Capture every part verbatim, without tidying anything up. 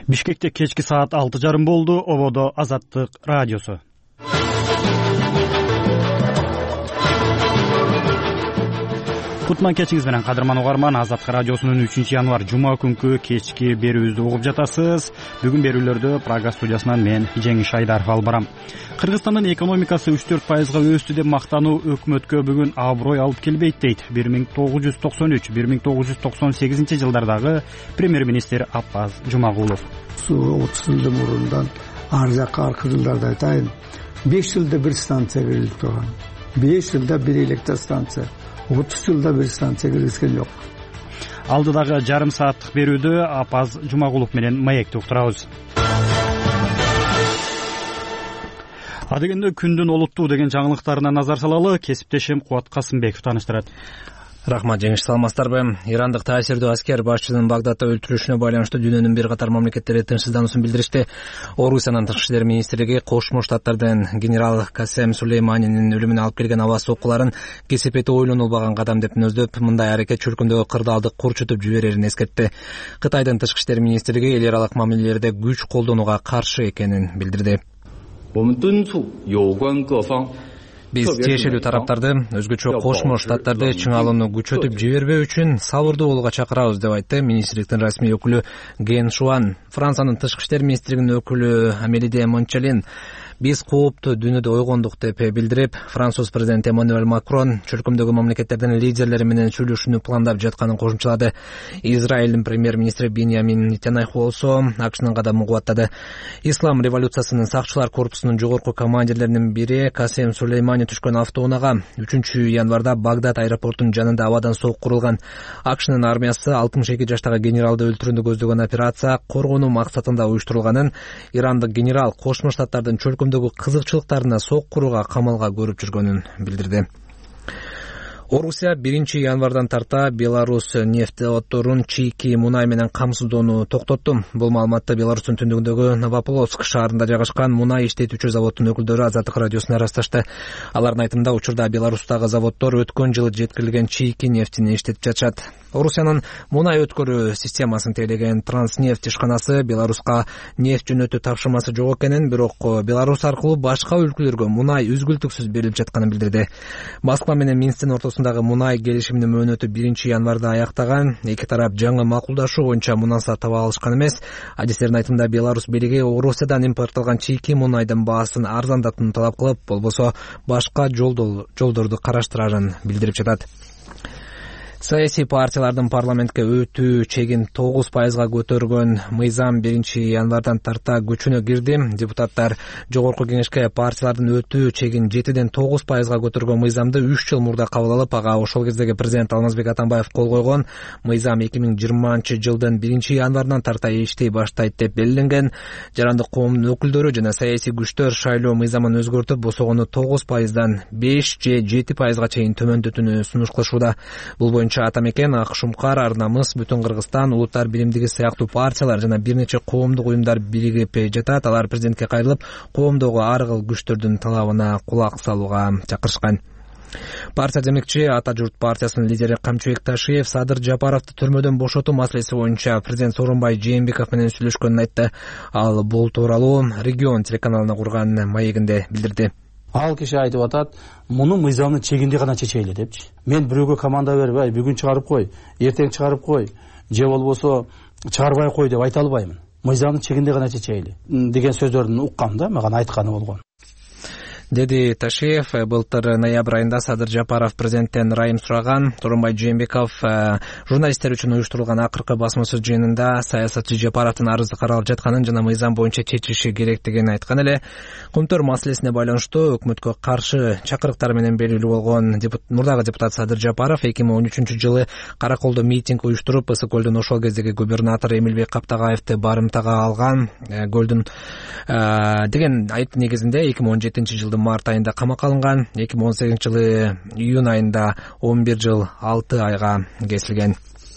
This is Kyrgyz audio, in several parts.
Бишкекте кечки саат алты жарым болду. Ободо Азаттык радиосу. Кутман кечиңиз менен кадырман угарман. Азаттык радиосунун үчүнчү январ жума күнкү кечки берүүбүздү угуп жатасыз. Бүгүн берүүлөрдү Прага студиясынан мен Жеңиш Айдаров алып барам. Кыргызстандын экономикасы үч төрт пайызга өстү деп мактануу өкмөткө бүгүн аброй алып келбейт дейт бир миң тогуз жүз токсон үч бир миң тогуз жүз токсон сегизинчи жылдардагы премьер-министр Аппаз Жумагулов. отуз жылдын мурундан ар жакка аркы жылдарда айтайын, беш жылда бир станция берилип турган. беш жылда бир электростанция, отуз жылда бир станция киргизген жок. Алдыдагы жарым сааттык берүүдө Аппаз Жумагулов менен маекти уктурабыз. Адегенде күндүн олуттуу деген жаңылыктарына назар салалы. Кесиптешим Кубат Касымбеков тааныштырат. Рахмат, Жеңиш, саламатсыздарбы? Ирандык таасирдүү аскер башчынын Багдадда өлтүрүлүшүнө байланыштуу дүйнөнүн бир катар мамлекеттери тынчсыздануусун билдиришти. Орусиянын тышкы иштер министрлиги Кошмо Штаттардын генерал Касем Сулейманинин өлүмүнө алып келген аба соккуларын кесепети ойлонулбаган кадам деп мүнөздөп, мындай аракет чөлкөмдөгү кырдаалды курчутуп жиберерин эскертти. Кытайдын тышкы иштер министрлиги эл аралык мамилелерде күч колдонууга каршы экенин билдирди. Биз тиешелүү тараптарды, өзгөчө Кошмо Штаттарды чыңалууну күчөтүп жибербөө үчүн сабырдуу болууга чакырабыз деп айтты министрликтин расмий өкүлү Ген Шуан. Франциянын тышкы иштер министрлигинин өкүлү Амелиде Мончалин биз кооптуу дүйнөдө ойгондук деп билдирип, Француз президенти Эммануэль Макрон чөлкөмдөгү мамлекеттердин лидерлери менен сүйлөшүүнү пландап жатканын кошумчалады. Израилдин премьер-министри Биньямин Нетаньяху болсо АКШнын кадамын кубаттады. Ислам революциясынын сакчылар корпусунун жогорку командирлеринин бири Касем Сулеймани түшкөн автоунаага үчүнчү январда Багдад аэропортунун жанында абадан сок курулган. АКШнын армиясы алтымыш эки жаштагы генералды өлтүрүүнү көздөгөн операция коргонуу максатында уюштурулганын, ирандык генерал Кошмо Штаттардын чөлкөмдөгү кызыкчылыктарына сок курууга камалга көрүп жүргөнүн билдирди. Орусия биринчи январдан тарта Беларусь нефтезаводдорун чийки мунай менен камсыздоону токтотту. Бул маалыматты Беларустун түндүгүндөгү Новополоцк шаарында жайгашкан мунай иштетүүчү заводдун өкүлдөрү Азаттык радиосуна ырасташты. Алардын айтымында, учурда Беларустагы заводдор өткөн жылы жеткирилген чийки нефтини иштетип жатышат. Орусиянын мунай өткөрүү системасын тейлеген Транснефть ишканасы Беларуска нефть жөнөтүү тапшырмасы жок экенин, бирок Беларусь аркылуу башка өлкөлөргө мунай үзгүлтүксүз берилип жатканын билдирди. Москва менен Минсктин ортосундагы мунай келишиминин мөөнөтү биринчи январда аяктаган. Эки тарап жаңы макулдашуу боюнча мунаса таба алышкан эмес. Адистердин айтымында, Беларусь бийлиги Орусиядан импортталган чийки мунайдын баасын арзандатууну талап кылып, болбосо башка жолдорду караштырарын билдирип жатат. Саясий партиялардын парламентке өтүү чегин тогуз пайызга көтөргөн мыйзам биринчи январдан тарта күчүнө кирди. Депутаттар жогорку кеңешке партиялардын өтүү чегин жетиден тогуз пайызга көтөргөн мыйзамды үч жыл мурда кабыл алып, ага ошол кездеги президент Алмазбек Атамбаев кол койгон. Мыйзам эки миң жыйырманчы жылдын биринчи январынан тарта иштей баштайт деп белгиленген. Жарандык коомдун өкүлдөрү жана саясий күчтөр шайлоо мыйзамын өзгөртүп, босогону тогуз пайыздан беш же жети пайызга чейин төмөндөтүүнү сунуш кылышууда. Бул боюнча Атамекен, Ак Шумкар, Ар Намыс, Бүтүн Кыргызстан, Улуттар биримдиги сыяктуу партиялар жана бир нече коомдук уюмдар биригип жатат. Алар президентке кайрылып, коомдогу ар кыл күчтөрдүн талабына кулак салууга чакырышкан. Партия демекчи Ата журт партиясынын лидери Камчыбек Ташиев Садыр Жапаровду түрмөдөн бошотуу маселеси боюнча президент Сооронбай Жээнбеков менен сүйлөшкөнүн айтты. Ал бул тууралуу Регион телеканалына курган маегинде билдирди. Ал киши айтып атат, муну мыйзамдын чегинде гана чечели депчи. Мен бирөөгө команда берип, ай бүгүн чыгарып кой, эртең чыгарып кой, же болбосо чыгарбай кой деп айта албаймын. Мыйзамдын чегинде гана чечели деген сөздөрдүн уккам да, мага айтканы болгон. Деди Ташиев. Былтыр ноябрь айында Садыр Жапаров президенттен ырайым сураган. Сооронбай Жээнбеков журналисттер үчүн уюштурулган акыркы басмасөз жыйынында саясатчы Жапаровдун арызы каралып жатканын жана мыйзам боюнча чечиши керектигин айткан эле. Көмтөр маселесине байланыштуу өкмөткө каршы чакырыктар менен белгилүү болгон мурдагы депутат Садыр Жапаров эки миң он үчүнчү жылы Караколдо митинг уюштуруп, Ысык көлдүн ошол кездеги губернатор Эмилбек Каптагаевди барымтага алган көлдүн деген айып негизинде эки миң он жетинчи жылы март айында камакка алынган. эки миң он сегизинчи жылы июнь айында он бир жыл алты айга кесилген.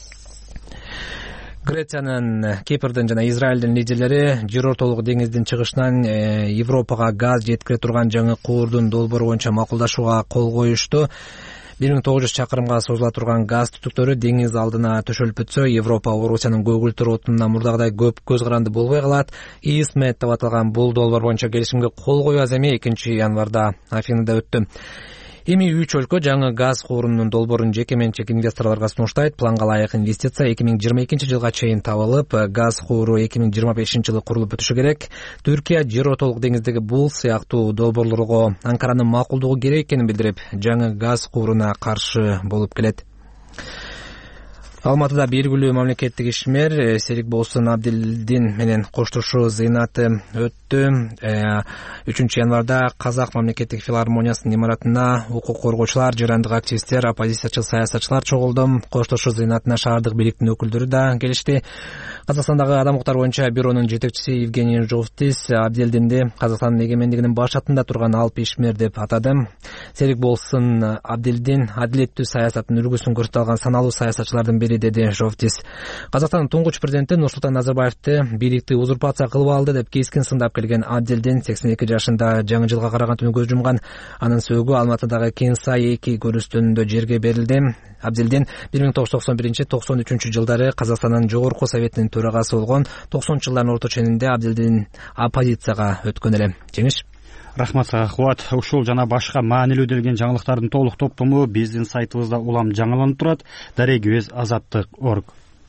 Грециянын, Кипрдин жана Израилдин лидерлери Жер ортолук деңиздин чыгышынан Европага газ жеткире турган жаңы куурдун долбоору боюнча макулдашууга кол коюшту. бир миң тогуз жүз чакырымга созула турган газ түтүктөрү деңиз алдына төшөлүп өтсө, Европа Орусиянын көгүлтүр отунунан мурдагыдай көп көз каранды болбой калат. Исмет деп аталган бул долбоор боюнча келишимге кол кою аземи экинчи январда Афинада өттү. Эми үч өлкө жаңы газ куурунун долбоорун жеке менчик инвесторлорго сунуштайт. Планга ылайык инвестиция эки миң жыйырма экинчи жылга чейин табылып, газ кууру эки миң жыйырма бешинчи жылы курулуп бүтүшү керек. Түркия жер отолук деңиздеги бул сыяктуу долбоорлорго Анкаранын макулдугу керек экенин билдирип, жаңы газ кууруна каршы болуп келет. Алматыда белгилүү мамлекеттик ишмер Серикболсун Абдилдин менен коштошуу зыйнаты өттү. үчүнчү январда Казак мамлекеттик филармониясынын имаратына укук коргоочулар, жырандык активисттер, оппозициячыл саясатчылар чогулду. Коштошуу зыйнатына шаардык бийликтин өкүлдөрү да келишти. Казакстандагы адам укуктары боюнча бюронун жетекчиси Евгений Жовтис Абдилдинди Казакстандын эгемендигинин баш шартында турган алп ишмер деп атады. Серикболсун Абдилдин адилеттүү саясаттын үлгүсүн көрсөтө алган саналуу саясатчылардын бири, деди Жовтис. Казакстандын туңгуч президенти Нурсултан Назарбаевди бийликти узурпация кылып алды деп кескин сындап келген Абдилдин сексен эки жашында жаңы жылга караган түнү көз жумган. Анын сөөгү Алматыдагы Кенсай эки көрүстөнүндө жерге берилди. Абдилдин бир миң тогуз жүз токсон биринчи — токсон үчүнчү жылдары Казакстандын жогорку советинин төрагасы болгон. токсонунчу жылдардын орто ченинде Абдилдин оппозицияга өткөн эле. Жеңиш. Рахмат сага, Кубат. Ушул жана башка маанилүү делген жаңылыктардын толук топтому биздин сайтыбызда улам жаңыланып турат. Дарегибиз азаттык точка орг.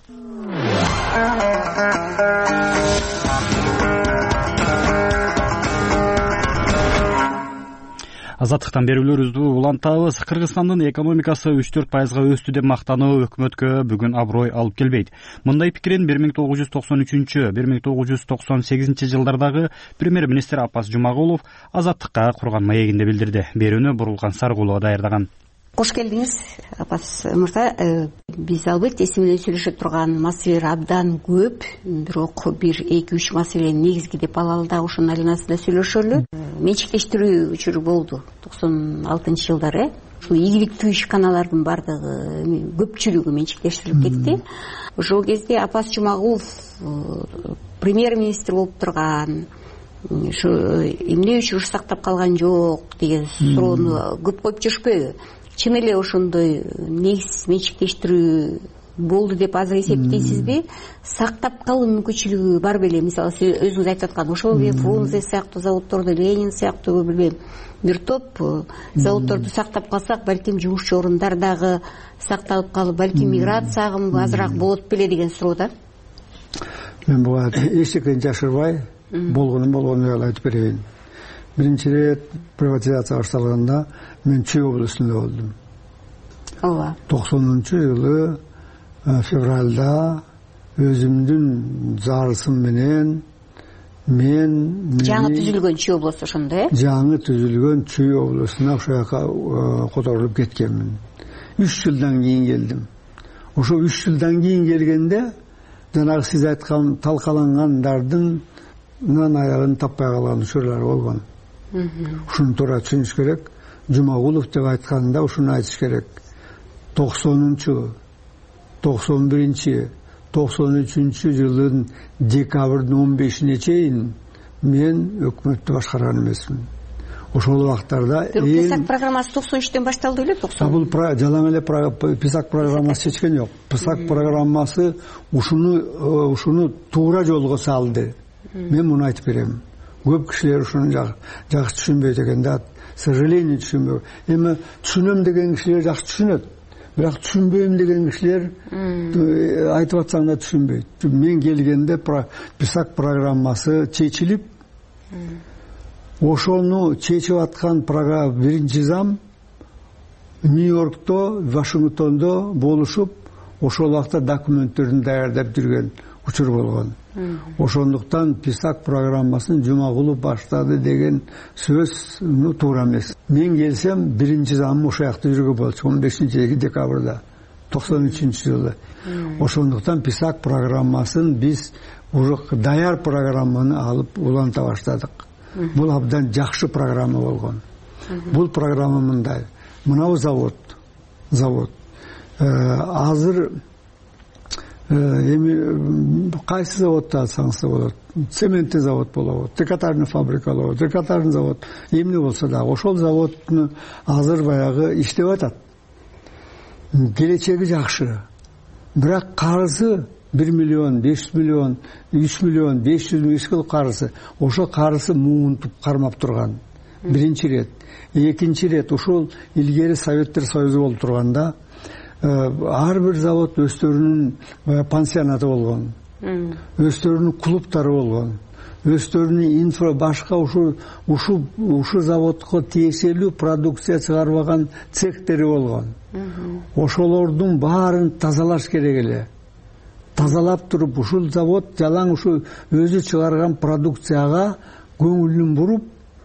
Азаттыктан берүүлөрүбүздү улантабыз. Кыргызстандын экономикасы үч төрт пайызга өстү деп мактануу өкмөткө бүгүн аброй алып келбейт. Мындай пикирин бир миң тогуз жүз токсон үчүнчү — бир миң тогуз жүз токсон сегизинчи жылдардагы премьер-министр Апас Жумагулов Азаттыкка курган маегинде билдирди. Берүүнү Бурулкан Саргулова даярдаган. Кош келдиңиз, Апас мырза. Биз албетте эси менен сүйлөшө турган маселелер абдан көп, бирок бир эки үч маселени негизги деп алалы да ошонун айланасында сүйлөшөлү. Менчиктештирүү учуру болду токсон алтынчы жылдары. Ушул ийгиликтүү ишканалардын бардыгы, көпчүлүгү менчиктештирилип кетти. Ошол кезде Апас Жумагулов премьер-министр болуп турган, ушу эмне үчүн сактап калган жок деген суроону көп коюп жүрүшпөйбү? Чын эле ошондой негиз менчиктештирүү болду деп азыр эсептейсизби? Сактап калуу мүмкүнчүлүгү бар беле? Мисалы сиз өзүңүз айтып аткан ошол эле Фрунзе сыяктуу заводдорду, Ленин сыяктуу, билбейм, бир топ заводдорду сактап калсак, балким жумушчу орундар дагы сакталып калып, балким миграция агымы азыраак болот беле деген суроо да. Мен буга эчтекени жашырбай, болгонун болгону айтып берейин. Биринчи рет приватизация башталганда мен Чүй облусунда болдум. Ооба. токсонунчу жылы февралда өзүмдүн зарысым менен мен жаңы түзүлгөн Чүй облусу ошондо, э? Жаңы түзүлгөн Чүй облусуна ошол жака которулуп кеткенмин. үч жылдан кийин келдим. Ошо үч жылдан кийин келгенде жанагы сиз айткан талкалангандардын нан аягын таппай калган учурлар болгон. Ушуну туура түшүнүш керек. Жумагулов деп айтканда ушуну айтыш керек. токсонунчу, токсон биринчи, токсон үчүнчү жылдын декабрдын он бешине чейин мен өкмөттү башкарган эмесмин. Ошол убактарда Писак программасы токсон үчтөн башталды беле? токсон. Бул жалаң эле Писак программасы чечкен жок. Писак программасы ушуну ушуну туура жолго салды. Мен муну айтып берем. Көп кишилер ушуну жакшы түшүнбөйт экен да. К сожалению, түшүнбөйт. Эми түшүнөм деген кишилер жакшы түшүнөт. Бирок түшүнбөйм деген кишилер айтып атсаң да түшүнбөйт. Мен келгенде Писак программасы чечилип, ошону чечип аткан биринчи зам Нью-Йоркто, Вашингтондо болушуп, ошол убакта документтерин даярдап жүргөн учур болгон. Ошондуктан Писак программасын Жумагулов баштады деген сөз туура эмес. Мен келсем биринчи замым ошол жакта жүргөн болчу он бешинчи декабрда токсон үчүнчү жылы. Ошондуктан Писак программасын биз уже даяр программаны алып уланта баштадык. Бул абдан жакшы программа болгон. Бул программа мындай. Мынау завод, завод. Азыр эми кайсы заводду алсаңыз болот. Цементный завод болот, трикотажный фабрика болот, трикотажный завод эмне болсо да ошол заводну азыр баягы иштеп атат. келечеги жакшы, бирок карызы бир миллион, беш жүз миллион, үч миллион, беш жүз миң кылып карызы. Ошо карызы муунтуп кармап турган. Биринчи рет. Экинчи рет ушул илгери Советтер Союзу болуп турганда ар бир завод өздөрүнүн пансионаты болгон. Өздөрүнүн клубтары болгон. Өздөрүнүн инфра башка ушу ушу ушу заводко тиешелүү продукция чыгарбаган цехтери болгон. Ошолордун баарын тазалаш керек эле. Тазалап туруп ушул завод жалаң ушу өзү чыгарган продукцияга көңүлүн буруп,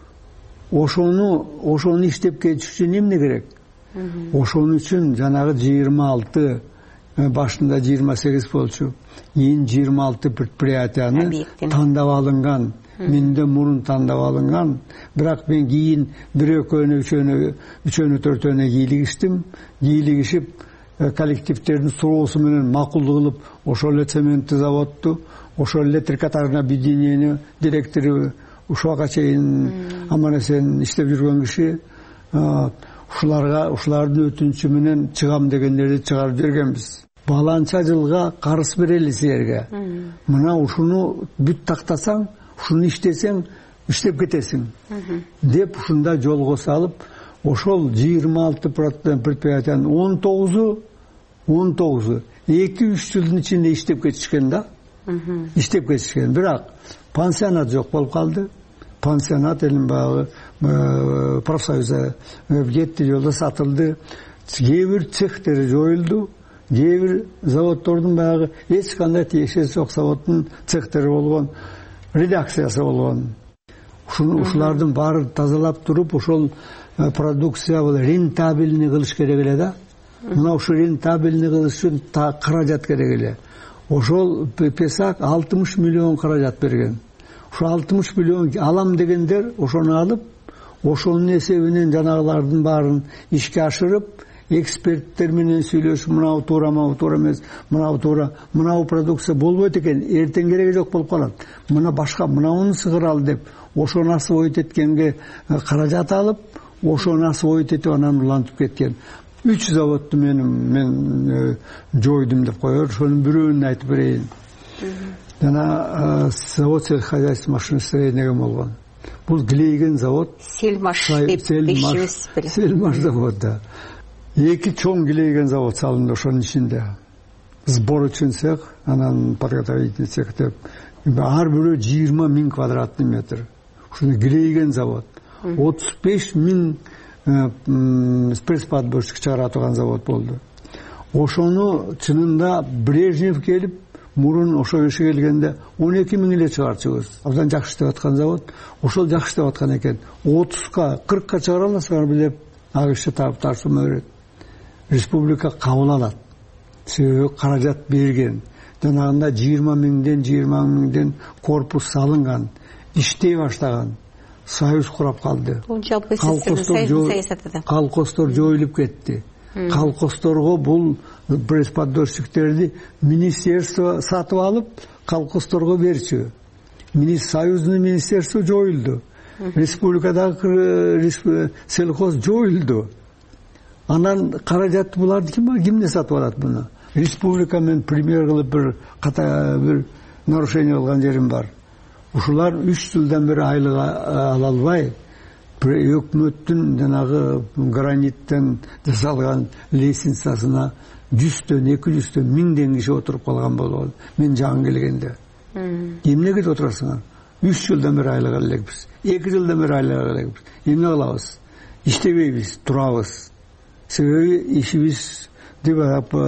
ошону ошону иштеп кетиш үчүн эмне керек? Ошон үчүн жанагы жыйырма алты, башында жыйырма сегиз болчу, кийин жыйырма алты предприятияны тандап алынган, менде мурун тандап алынган, бирок мен кийин бир экөөнө, үчөөнө, үчөөнө, төртөөнө кийлигиштим. Кийлигишип коллективдердин суроосу менен макулдук кылып, ошол эле цементти заводду, ошол эле трикотажное объединение директору ушуга чейин аман-эсен иштеп жүргөн киши, ушуларга ушулардын өтүнүчү менен чыгам дегендерди чыгарып жибергенбиз. Баланча жылга карыз берели силерге. Мына ушуну бүт тактасаң, ушуну иштесең, иштеп кетесиң деп ушунда жолго салып, ошол жыйырма алты предприятиянын он тогузу он тогузу эки үч жылдын ичинде иштеп кетишкен да. Иштеп кетишкен. Бирок пансионат жок болуп калды. Пансионат элин багы профсоюза жети жолдо сатылды. Кээ бир цехтери жоюлду. Кээ бир заводдордун багы эч кандай тиешеси жок заводдун цехтери болгон, редакциясы болгон. Ушулардын баарын тазалап туруп, ошол продукция рентабельный кылыш керек эле да. Мына ушу рентабельный кылыш үчүн каражат керек эле. Ошол Песак алтымыш миллион каражат берген. Ошо алтымыш миллион алам дегендер ошону алып, ошонун эсебинен жанагылардын баарын ишке ашырып, эксперттер менен сүйлөшүп, мынау туура, мынау туура эмес, мынау туура, мынау продукция болбойт экен, эртең кереги жок болуп калат. Мына башка мынауну сыгыралы деп, ошону асып ойт эткенге каражат алып, ошону асып ойт этип анан улантып кеткен. Үч заводду мен мен жойдум деп коёр, ошонун бирөөнү айтып берейин. Жана завод сельхозяйство машиностроения болгон. Бул Глейген завод. Сельмаш деп бешибиз беле. Сельмаш завод да. Эки чоң Глейген завод салынды ошонун ичинде. Сборочный цех, анан подготовительный цех деп. Ар бирөө жыйырма миң квадратный метр. Ушуну Глейген завод. отуз беш миң пресс-подборщик чыгара турган завод болду. Ошону чынында Брежнев келип, мурун ошо ишке келгенде он эки миң эле чыгарчыбыз. Абдан жакшы иштеп аткан завод. Ошол жакшы иштеп аткан экен. отузга, кыркка чыгара аласыңар билеп, агышчы тапташым өрөт. Республика кабыл алат. Себеби каражат берген. Жанагында жыйырма миңден жыйырма миңден корпус салынган, иштей баштаган. Союз курап калды. Колхоздор жоюлуп кетти. Колхоздорго бул пресс-поддорщиктерди министерство сатып алып, колхоздорго берчү. Союздун министерство жоюлду. Республикадагы сельхоз жоюлду. Анан каражатты буларды ким кимден сатып алат муну? Республика мен премьер кылып бир ката бир нарушение кылган жерим бар. Ушулар үч жылдан бери айлык ала албай, өкмөттүн жанагы граниттен жасалган лестницасына жүздөн, эки жүздөн, миңден киши отуруп калган болгон. Мен жаңы келгенде. Эмнеге отурасыңар? үч жылдан бери айлык ала элекпиз. эки жылдан бери айлык ала элекпиз. Эмне кылабыз? Иштебейбиз, турабыз. Себеби ишибиз деп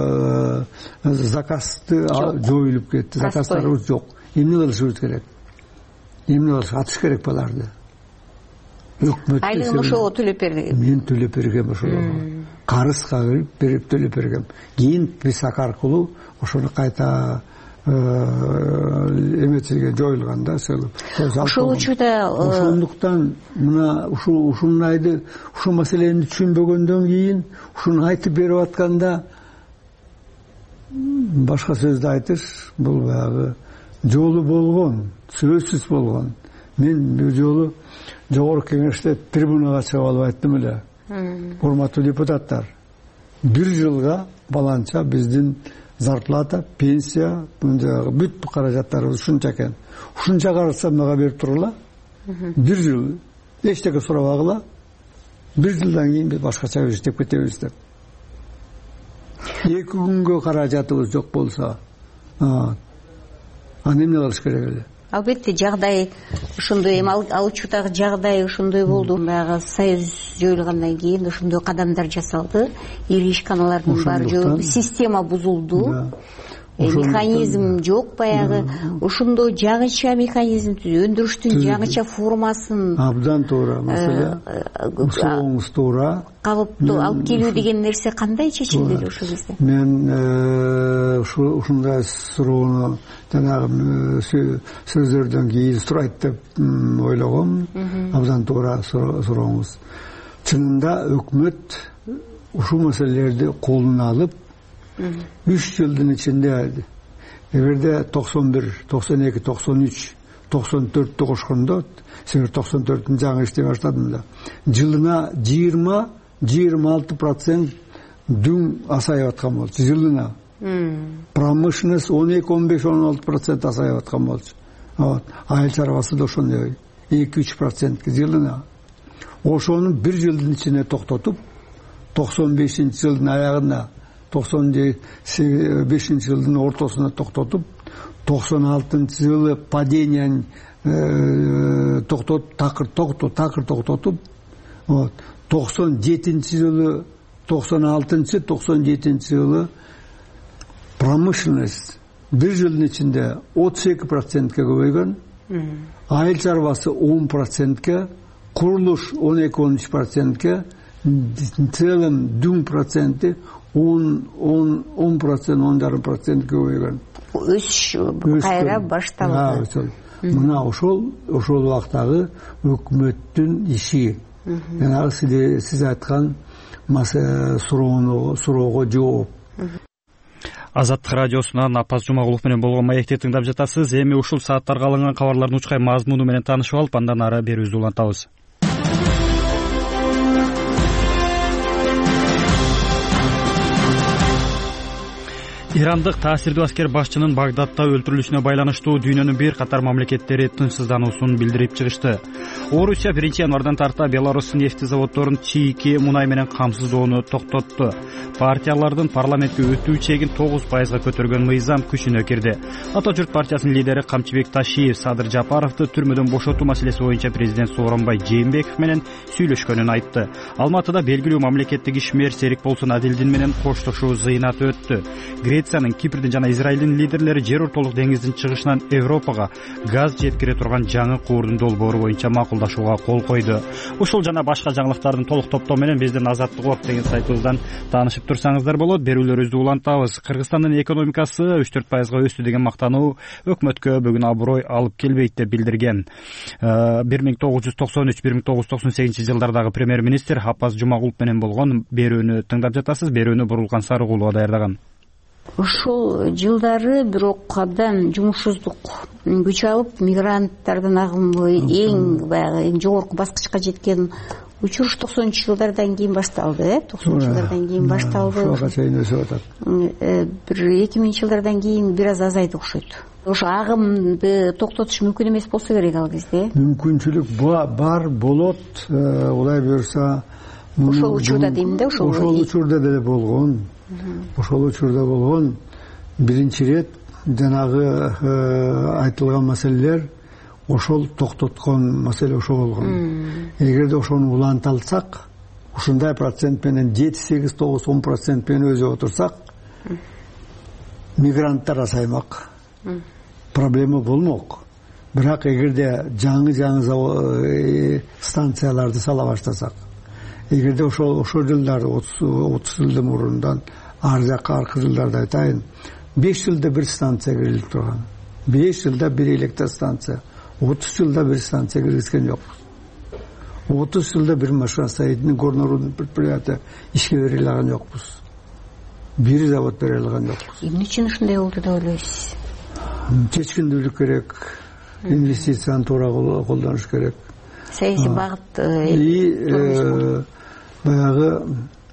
заказды жоюлуп кетти. Заказдарыбыз жок. Эмне кылышыбыз керек? Эмне кылыш атыш керек буларды. Айлыгын ошого төлөп берди. Мен төлөп бергем ошого. Карызга берип төлөп бергем. Кийин Песак аркылуу ошону кайта эметилген жоюлганда ошол учурда ошондуктан мына ушул ушундайды ушул маселени түшүнбөгөндөн кийин ушуну айтып берип атканда башка сөздү айтыш бул баягы жолу болгон, сөзсүз болгон. Мен бул жолу жогорку кеңеште трибунага чыгып алып айттым эле. Урматтуу депутаттар, бир жылга баланча биздин зарплата, пенсия, бүт каражаттарыбыз ушунча экен. Ушунча караса мага берип тургула. Бир жыл эчтеке сурабагыла. Бир жылдан кийин биз башкача иштеп кетебиз деп. Эки күнгө каражатыбыз жок болсо, а эмне кылыш керек эле? Албетте жагдай ошондой, эми ал учурдагы жагдай ошондой болду. Баягы союз жоюлгандан кийин ошондой кадамдар жасалды. Ири ишканалардын баары жоюлду, система бузулду. Механизм жок баягы. Ошондо жаңыча механизм, өндүрүштүн жаңыча формасын абдан туура, маселе. Соңуңуз туура. Калыптуу алып келүү деген нерсе кандай чечилди ошол кезде? Мен ушундай суроону жанагы сөздөрдөн кийин сурайт деп ойлогом. Абдан туура сурооңуз. Чынында өкмөт ушул маселелерди колуна алып үч жылдын ичинде, эгерде токсон бир, токсон эки, токсон үч, токсон төрттү кошкондо, себеби токсон төрттүн жаңы иштей баштадым да, жылына жыйырма жыйырма алты процент дүң асайып аткан болчу жылына. Промышленность он эки он беш он алты процент асайып аткан болчу. Вот. Айыл чарбасы да ошондой эки үч процентке жылына. Ошону бир жылдын ичинде токтотуп, токсон бешинчи жылдын аягында, токсон бешинчи жылдын ортосуна токтотуп, токсон алтынчы жылы падениянын токтотуп, такыр токтотуп, такыр токтотуп, вот. токсон жетинчи жылы, токсон алтынчы, токсон жетинчи жылы промышленность бир жылдын ичинде отуз эки процентке көбөйгөн, айыл чарбасы он процентке, курулуш он эки он үч процентке, целым дүң проценти он процент, он жарым процентке көбөйгөн. Өсүш кайра башталды. Мына ошол ошол убактагы өкмөттүн иши. Жанагы сиз айткан суроону суроого жооп. Азаттык радиосунан Апаз Жумагулов менен болгон маекти тыңдап жатасыз. Эми ушул сааттарга алынган кабарлардын учкай мазмуну менен таанышып алып, андан ары берүүбүздү улантабыз. Ирандык таасирдүү аскер башчынын Багдадта өлтүрүлүшүнө байланыштуу дүйнөнүн бир катар мамлекеттери тынчсыздануусун билдирип чыгышты. Орусия биринчи январдан тарта Беларусь нефти заводдорун чийки мунай менен камсыздоону токтотту. Партиялардын парламентке өтүү чегин тогуз пайызга көтөргөн мыйзам күчүнө кирди. Ата журт партиясынын лидери Камчыбек Ташиев Садыр Жапаровду түрмөдөн бошотуу маселеси боюнча президент Сооронбай Жээнбеков менен сүйлөшкөнүн айтты. Алматыда белгилүү мамлекеттик ишмер Серик Болсун Адилдин менен коштошуу зыйнаты өттү. Грециянын, Кипрдин жана Израилдин лидерлери жер ортолук деңиздин чыгышынан Европага газ жеткире турган жаңы куурдун долбоору боюнча макулдашууга кол койду. Ушул жана башка жаңылыктардын толук топтоо менен биздин Азаттык орг деген сайтыбыздан таанышып турсаңыздар болот. Берүүлөрүбүздү улантабыз. Кыргызстандын экономикасы үч төрт пайызга өстү деген мактануу өкмөткө бүгүн аброй алып келбейт деп билдирген. бир миң тогуз жүз токсон үч бир миң тогуз жүз токсон сегизинчи жылдардагы премьер-министр Апаз Жумагулов менен болгон берүүнү тыңдап жатасыз. Берүүнү Бурулкан Сарыгулова даярдаган. Ушул жылдары бирок абдан жумушсуздук күч алып, мигранттардын агымы эң баягы эң жогорку баскычка жеткен учур токсонунчу жылдардан кийин башталды, э? токсонунчу жылдардан кийин башталды. Ошого чейин өсүп атат. Бир эки миңинчи жылдардан кийин бир аз азайды окшойт. Ошо агымды токтотуш мүмкүн эмес болсо керек ал кезде. Мүмкүнчүлүк бар, болот. Улай буюрса, ошол учурда дейм да, ошол ошол учурда деле болгон. Ошол учурда болгон биринчи ирет жанагы айтылган маселелер ошол токтоткон маселе ошол болгон. Эгерде ошону уланта алсак, ушундай процент менен жети сегиз тогуз он процент менен өзүп отурсак, мигранттар азаймак. Проблема болмок. Бирок эгерде жаңы-жаңы станцияларды сала баштасак, эгерде ошол ошол жылдары отуз жылдын мурундан ар жакка аркы жылдарды айтайын, беш жылда бир станция кирилип турган. беш жылда бир электр станция, отуз жылда бир станция киргизген жокпуз. отуз жылда бир машиностроительный горнорудный предприятие ишке бере алган жокпуз. Бир завод бере алган жокпуз. Эмне үчүн ушундай болду деп ойлойсуз? Чечкиндүүлүк керек, инвестицияны туура колдонуш керек. Саясий багыт баягы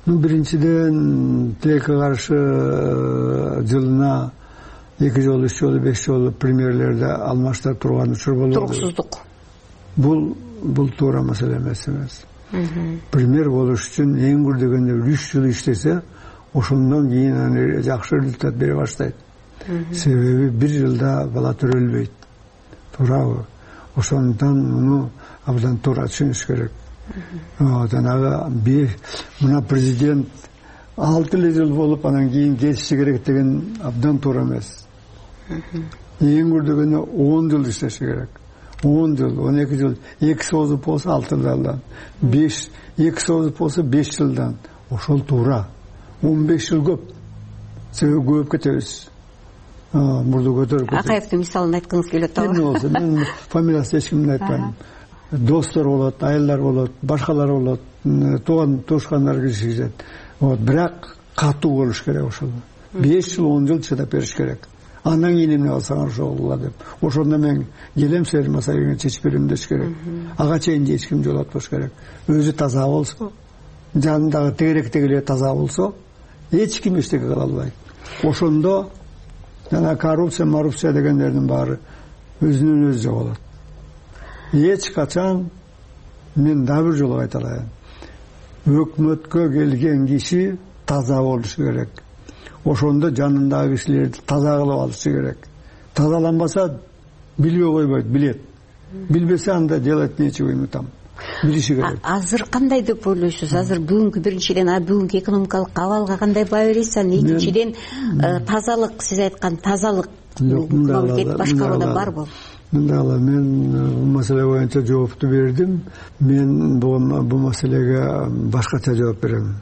биринчиден тилекке каршы жылына эки жолу үч жолу беш жолу премьерлерди алмаштырып турган учур болду. Туруксуздук. Бул бул туура маселе эмес эмес. Премьер болуш үчүн эң көрдөгөндө үч жыл иштесе, ошондон кийин аны жакшы результат бере баштайт. Себеби бир жылда бала төрөлбөйт. Туурабы? Ошондон муну абдан туура түшүнүш керек. Жанагы мына президент алты эле жыл болуп анан кийин кетиши керек деген абдан туура эмес. Эң көрдөгөндө он жыл иштеши керек. он жыл, он эки жыл, эки созуп болсо алты жылдан, беш, эки созуп болсо беш жылдан. Ошол туура. он беш жыл көп. Себеби көп кетебиз. Мурду көтөрүп кетебиз. Акаевдин мисалын айткыңыз келип атабы? Эмне болсо, мен фамилиясын эч кимдин айтпайм. Достор болот, айылдар болот, башкалар болот, тууган туушкандар киришет. Вот, бирок катуу болуш керек ошол. беш жыл, он жыл чыдап бериш керек. Андан кийин эмне кылсаңар ошол кыла деп. Ошондо мен келем сер маселени чечип берем деш керек. Ага чейин эч ким жолотпош керек. Өзү таза болсо, жанындагы тегеректеги эле таза болсо, эч ким эчтеке кыла албайт. Ошондо жана коррупция, маррупция дегендердин баары өзүнөн өзү жоголот. Эч качан мен да бир жолу айта алайын. Өкмөткө келген киши таза болушу керек. Ошондо жанындагы кишилерди таза кылып алышы керек. Тазаланбаса билбей койбойт, билет. Билбесе анда делать нечего ему там. Билиши керек. Азыр кандай деп ойлойсуз? Азыр бүгүнкү биринчиден бүгүнкү экономикалык абалга кандай баа бересиз? Экинчиден тазалык, сиз айткан тазалык мамлекет башкарууда барбы? Мындагы мен бул маселе боюнча жоопту бердим. Мен бул маселеге башкача жооп берем.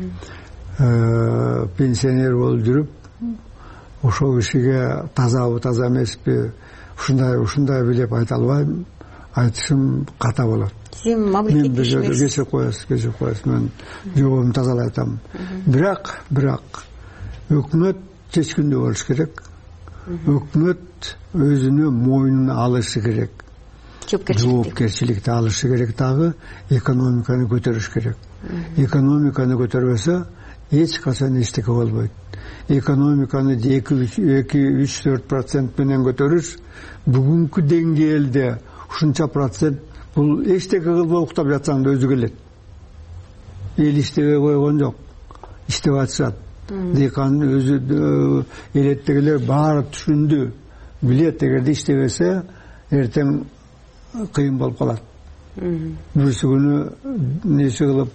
Пенсионер болуп жүрүп, ошол кишиге тазабы, таза эмеспи, ушундай, ушундай билеп айта албайм. Айтышым ката болот. Сиз мамлекет ишмексиз. Кечирип коесуз, кечирип коесуз. Мен жообумду тазалай айтам. Бирок, бирок өкмөт чечкиндүү болуш керек. Өкмөт өзүнө мойнуна алышы керек. Жоопкерчиликти алышы керек, дагы экономиканы көтөрүш керек. Экономиканы көтөрбөсө эч качан эчтеке болбойт. Экономиканы эки үч төрт процент менен көтөрүш бүгүнкү деңгээлде ушунча процент бул эчтеке кылбай уктап жатсаң да өзү келет. Эл иштебей койгон жок. Иштеп атышат. Дыйкан өзү элеттегилер баары түшүндү. Билет, эгерде иштебесе эртең кыйын болуп калат. Бүрсү күнү нече кылып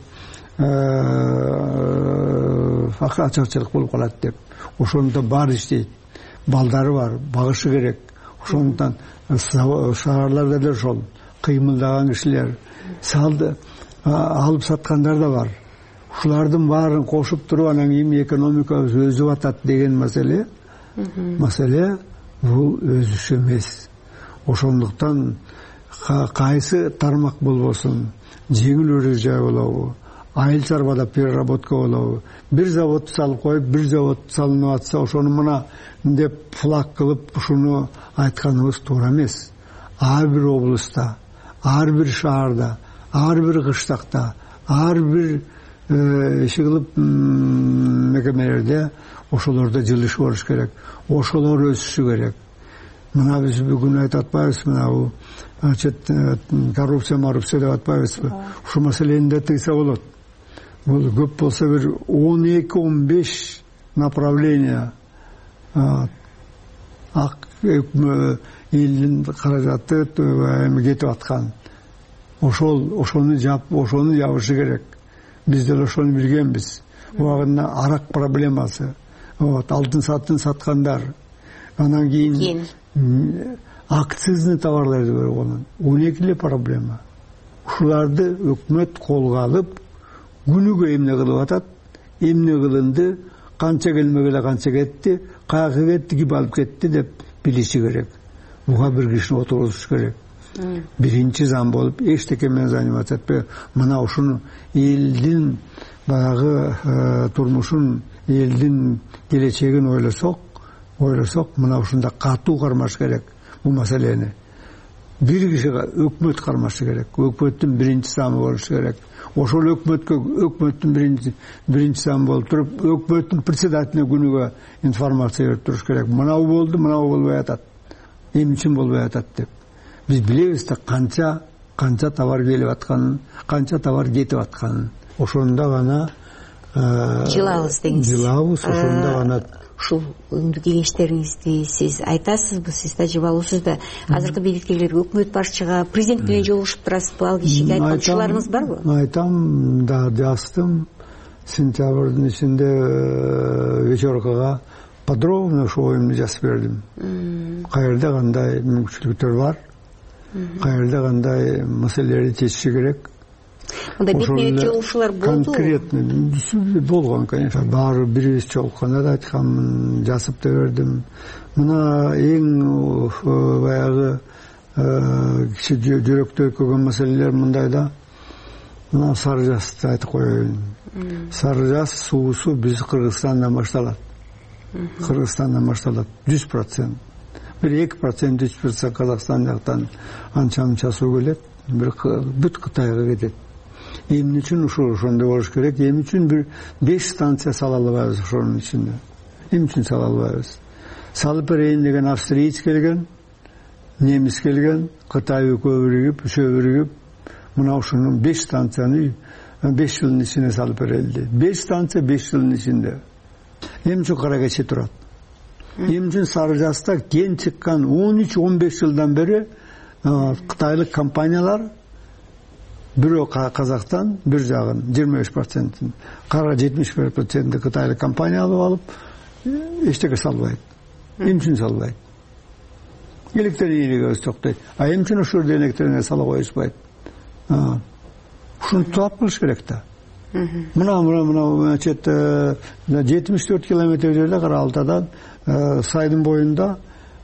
ачарчылык болуп калат деп. Ошондо бар иштейт. Балдары бар, багышы керек. Ошондон шаарларда да ошол кыймылдаган кишилер, салды алып саткандар да бар. Ушулардын баарын кошуп туруп анан кийин экономикабыз өзүп атат деген маселе. Маселе бул өзүшө эмес. Ошондуктан кайсы тармак болбосун, жеңил өрү жай болобу, айыл чарбада переработка болобу, бир завод салып коюп, бир завод салынып атса, ошону мына деп флаг кылып ушуну айтканыбыз туура эмес. Ар бир облуста, ар бир шаарда, ар бир кыштакта, ар бир иши кылып мекемелерде ошолордо жылыш болуш керек. Ошолор өсүшү керек. Мына биз бүгүн айтып атпайбыз, мына бул коррупция, маррупция деп атпайбызбы? Ушу маселени да тыйса болот. Бул көп болсо бир он эки он беш направление ак элдин каражаты кетип аткан. Ошол ошону жап, ошону жабышы керек. Биз деле ошону билгенбиз. Убагында арак проблемасы. Вот, алтын сатын саткандар. Анан кийин акцизный товарларды көргөн. он эки эле проблема. Ушуларды өкмөт колго алып, күнүгө эмне кылып атат, эмне кылынды, канча келмегеле канча кетти, каяка кетти, ким алып кетти деп билиши керек. Буга бир кишини отургузуш керек. Биринчи зам болуп, эчтеке менен заниматься этпей, мына ушуну элдин баягы турмушун, элдин келечегин ойлосок, ойлосок, мына ушунда катуу кармаш керек бул маселени. бир кишиге өкмөт кармашы керек, өкмөттүн биринчи самы болушу керек. Ошол өкмөткө өкмөттүн биринчи биринчи самы болуп туруп, өкмөттүн председателине күнүгө информация берип туруш керек. Мынау болду, мынау болбой атат, эмне үчүн болбой атат деп. Биз билебиз да канча канча товар келип атканын, канча товар кетип атканын. Ошондо гана жылабыз деңиз. Жылабыз, ошондо гана ушул өңдүү кеңештериңизди сиз айтасызбы, сиз тажрыйбалуусуз да азыркы бийликтегилер өкмөт башчыга, президент менен жолугушуп турасызбы, ал кишиге айткан учурларыңыз барбы? Айтам да, жаздым. Сентябрдын ичинде вечеркага подробно ошо оюмду жазып бердим. Каерде кандай мүмкүнчүлүктөр бар, каерде кандай маселелерди чечиши керек. Мында бетме бет жолугушуулар болду. Конкретно болгон, конечно. Баары бирибиз чогултканда да айтканмын, жазып да бердим. Мына эң баягы киши жүрөктө өйкөгөн маселелер мындайда. Мына Сары Жазды айтып коеюн. Сары Жаз суусу биз Кыргызстандан башталат. Кыргызстандан башталат жүз процент. Бир эки процент, үч процент Казакстан жактан анча-мынча суу келет, бир бүт Кытайга кетет. Эмне үчүн ушул ошондой болуш керек? Эмне үчүн бир беш станция сала албайбыз ошонун ичинде? Эмне үчүн сала албайбыз? Салып берейин деген австриец келген, немис келген, Кытай экөө биригип, үчөө биригип, мына ушунун беш станцияны беш жылдын ичинде салып берелди. беш станция беш жылдын ичинде. Эмне үчүн кара кече турат? Эмне үчүн Сары Жазда кен чыккан он үч он беш жылдан бери кытайлык компаниялар бирөө Казактан, бир жагын жыйырма беш процентин, кара жетимиш беш процентин кытайлык компания алып алып, эчтеке салбайт. Эмне үчүн салбайт? Электр энергиясы токтойт. А эмне үчүн ошол электр энергиясы сала коюшпайт? Ушуну таап кылыш керек да. Мына мына мына чет жетимиш төрт километр жерде Кара Алтайдан сайдын боюнда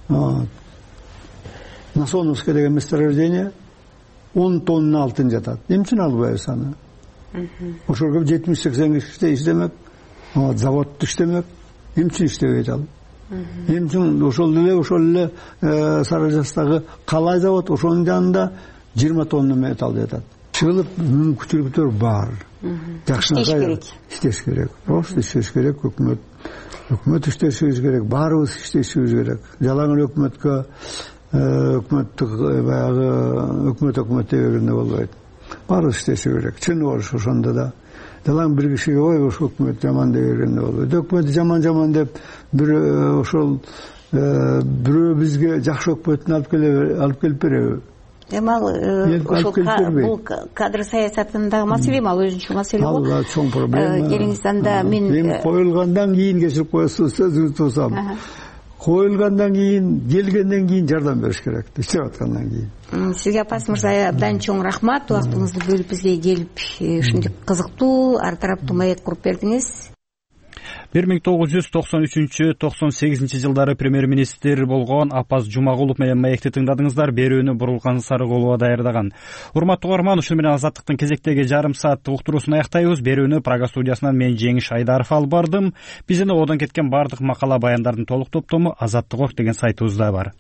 Насоновское деген месторождение он тонна алтын жатат. Эмне үчүн албайбыз аны? Ошол жетимиш сексен киши иштемек, заводду иштемек. Эмне үчүн иштебейт ал? Эмне үчүн ошол эле ошол эле Сары Жаздагы калай завод, ошонун жанында жыйырма тонна металл жатат. Чыгылып мүмкүнчүлүктөр бар. Жакшынакай иштеш керек. Просто иштеш керек, өкмөт өкмөт иштешибиз керек, баарыбыз иштешибиз керек. Жалаң эле өкмөткө өкмөттүк баягы өкмөт өкмөт дей бергенде болбойт. Баарыбыз иштеши керек. Чын болуш ошондо да. Жалаң бир кишиге ой ошол өкмөт жаман дей бергенде болбойт. Өкмөт жаман жаман деп бир ошол бирөө бизге жакшы өкмөтүн алып келе алып келип береби? Демал ошол бул кадр саясатындагы маселе, ал өзүнчө маселе го. Ал чоң проблема. Келиңизден да мен коюлгандан кийин кечирип коесуз, сөзүңүздү тусам. Коюлгандан кийин, келгенден кийин жардам бериш керек, иштеп аткандан кийин. Сизге Апас мырза абдан чоң рахмат, убактыңызды бөлүп бизге келип ушундай кызыктуу, ар тараптуу маек куруп бердиңиз. бир миң тогуз жүз токсон үчүнчү токсон сегизинчи жылдары премьер-министр болгон Апас Жумагулов менен маекти тыңдадыңыздар. Берүүнү Бурулкан Сарыгулова даярдаган. Урматтуу угарман, ушуну менен Азаттыктын кезектеги жарым саат уктуруусун аяктайбыз. Берүүнү Прага студиясынан мен Жеңиш Айдаров алып бардым. Биздин одон кеткен бардык макала баяндардын толук топтому азаттык ок деген сайтыбызда бар.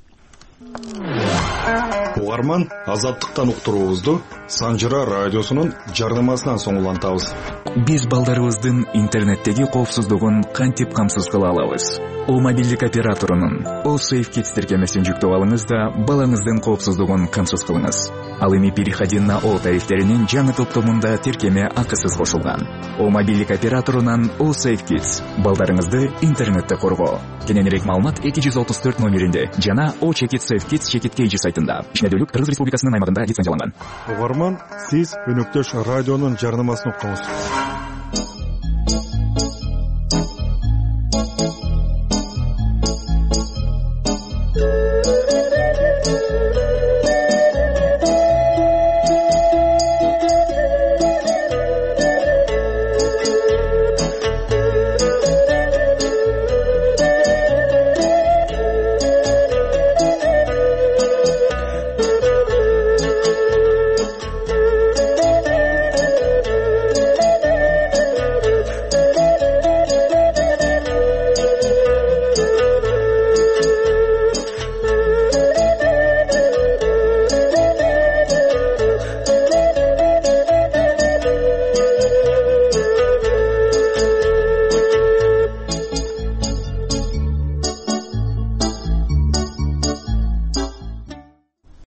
Угарман, Азаттыктан уктуруубузду Санжыра радиосунун жардамасынан соң улантабыз. Биз балдарыбыздын интернеттеги коопсуздугун кантип камсыз кыла алабыз? О мобилдик операторунун О Safe Kids тиркемесин жүктөп алыңыз да балаңыздын коопсуздугун камсыз кылыңыз. Ал эми переходи на О тарифтеринин жаңы топтомунда тиркеме акысыз кошулган. О мобилдик операторунан О Safe Kids балдарыңызды интернетте коргоо. Кененирээк маалымат эки жүз отуз төрт номеринде жана О Чекит Safe Kids Чекит Кейжи сайтында. Ишмердүүлүк Кыргыз Республикасынын аймагында лицензияланган. Угарман, сиз өнөктөш радионун жарнамасын уктуңуз.